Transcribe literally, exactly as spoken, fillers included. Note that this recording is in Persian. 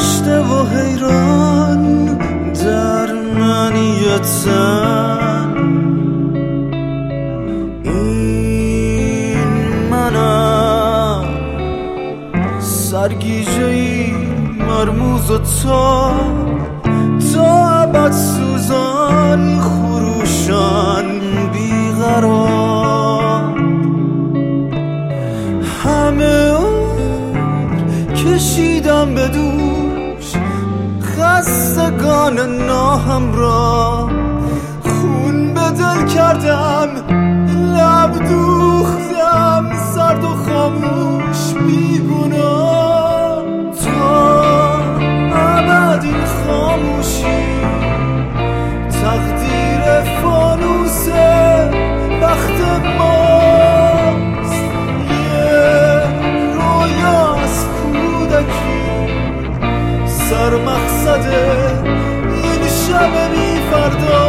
گشته و حیران در منیتن، این منم سرگیجه‌ای مرموز و تا تا ابد سوزان خروشان بیقرار. همه عمر کشیدم به دوش خستگان ناهمراه، خون به دل کردم لب دوختم سرد و خاموش بیگناه. تا ابد این خاموشی تقدیر فانوس بخت ماست، یه رویا از کودکی سر مقصد این شب بی فردا.